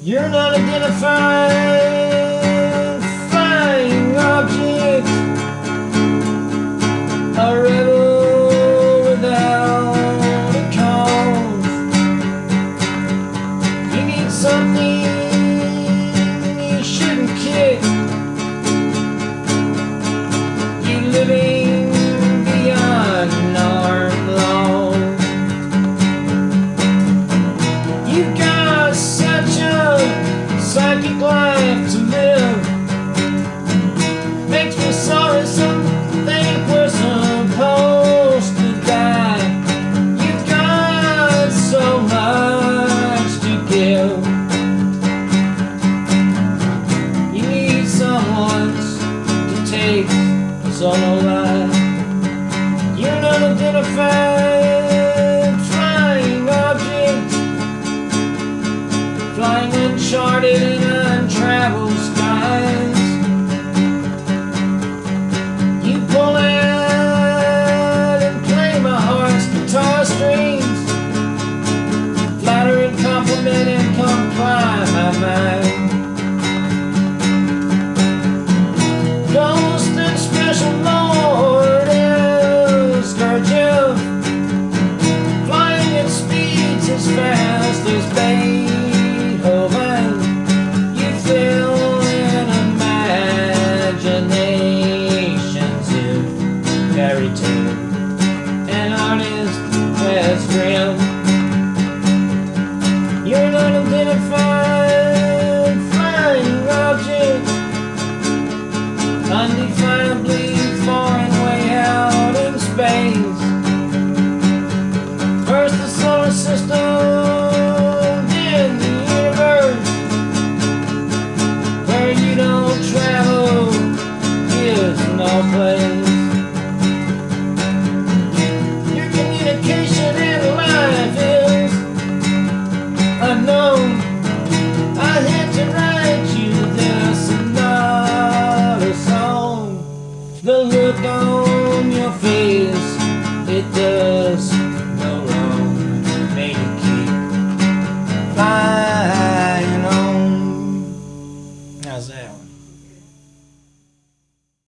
You're not identifying flying object, a rebel without a cause. You need something you shouldn't kick. You living beyond norm law. You've got such a psychic life to live. Makes me sorry something we're supposed to die. You've got so much to give. You need someone to take solo life. You're not identified flying object, flying uncharted and untraveled skies. You pull out and play my heart's guitar strings, flatter and compliment and comply my mind. Ghost and special Lord Sturgeon, flying at speeds as fast as Beethoven. You fill in imaginations of fairy tale, an artist has grim. You're not identified flying object, undefinably foreign way out in space. First the solar system, then the universe. Where you don't travel is no place.